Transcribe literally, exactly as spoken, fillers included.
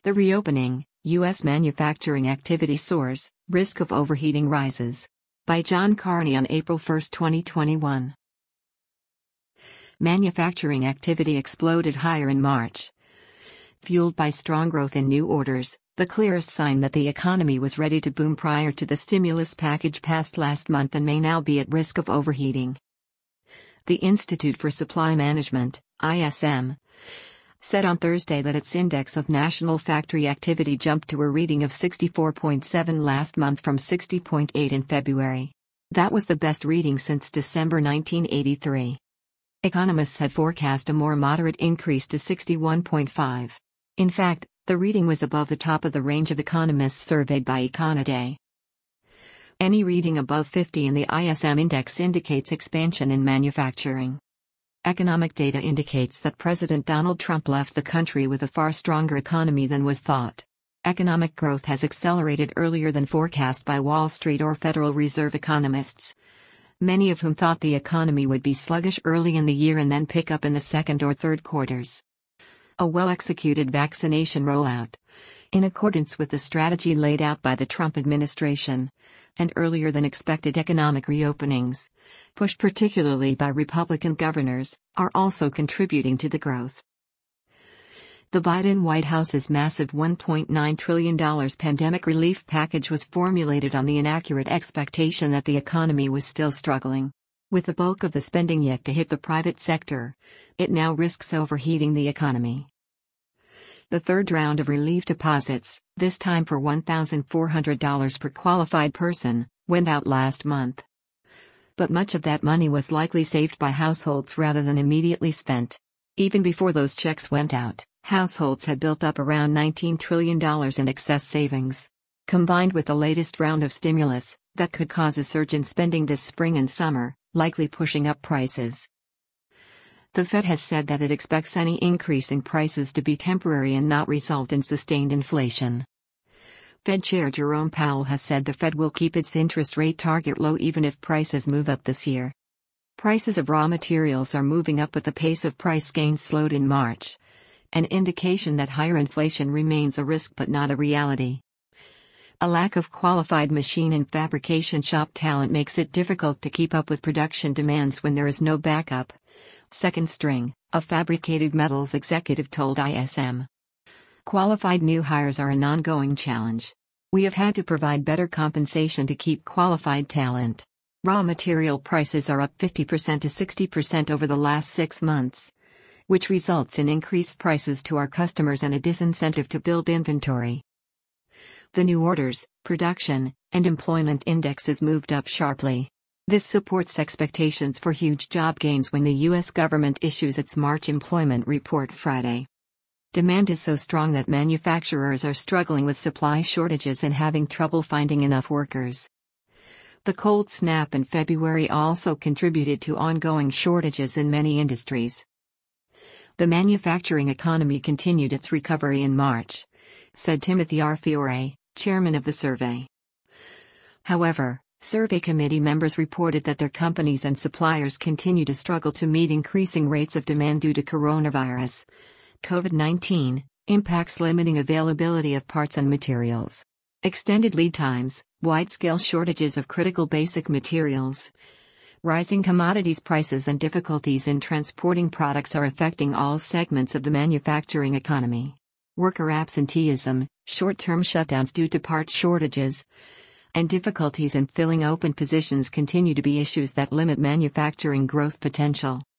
The reopening, U S manufacturing activity soars, risk of overheating rises. By John Carney on April first, twenty twenty-one. Manufacturing activity exploded higher in March. Fueled by strong growth in new orders, the clearest sign that the economy was ready to boom prior to the stimulus package passed last month and may now be at risk of overheating. The Institute for Supply Management, I S M, said on Thursday that its index of national factory activity jumped to a reading of sixty-four point seven last month from sixty point eight in February. That was the best reading since December nineteen eighty-three. Economists had forecast a more moderate increase to sixty-one point five. In fact, the reading was above the top of the range of economists surveyed by Econoday. Any reading above fifty in the I S M index indicates expansion in manufacturing. Economic data indicates that President Donald Trump left the country with a far stronger economy than was thought. Economic growth has accelerated earlier than forecast by Wall Street or Federal Reserve economists, many of whom thought the economy would be sluggish early in the year and then pick up in the second or third quarters. A well-executed vaccination rollout, in accordance with the strategy laid out by the Trump administration, and earlier than expected economic reopenings, pushed particularly by Republican governors, are also contributing to the growth. The Biden White House's massive one point nine trillion dollars pandemic relief package was formulated on the inaccurate expectation that the economy was still struggling. With the bulk of the spending yet to hit the private sector, it now risks overheating the economy. The third round of relief deposits, this time for one thousand four hundred dollars per qualified person, went out last month. But much of that money was likely saved by households rather than immediately spent. Even before those checks went out, households had built up around nineteen trillion dollars in excess savings. Combined with the latest round of stimulus, that could cause a surge in spending this spring and summer, likely pushing up prices. The Fed has said that it expects any increase in prices to be temporary and not result in sustained inflation. Fed Chair Jerome Powell has said the Fed will keep its interest rate target low even if prices move up this year. Prices of raw materials are moving up, but the pace of price gains slowed in March, an indication that higher inflation remains a risk but not a reality. A lack of qualified machine and fabrication shop talent makes it difficult to keep up with production demands when there is no backup. Second string, a fabricated metals executive told I S M. Qualified new hires are an ongoing challenge. We have had to provide better compensation to keep qualified talent. Raw material prices are up fifty percent to sixty percent over the last six months, which results in increased prices to our customers and a disincentive to build inventory. The new orders, production, and employment indexes moved up sharply. This supports expectations for huge job gains when the U S government issues its March employment report Friday. Demand is so strong that manufacturers are struggling with supply shortages and having trouble finding enough workers. The cold snap in February also contributed to ongoing shortages in many industries. The manufacturing economy continued its recovery in March, said Timothy R. Fiore, chairman of the survey. However, survey committee members reported that their companies and suppliers continue to struggle to meet increasing rates of demand due to coronavirus, COVID nineteen, impacts limiting availability of parts and materials. Extended lead times, wide-scale shortages of critical basic materials, rising commodities prices and difficulties in transporting products are affecting all segments of the manufacturing economy. Worker absenteeism, short-term shutdowns due to part shortages, and difficulties in filling open positions continue to be issues that limit manufacturing growth potential.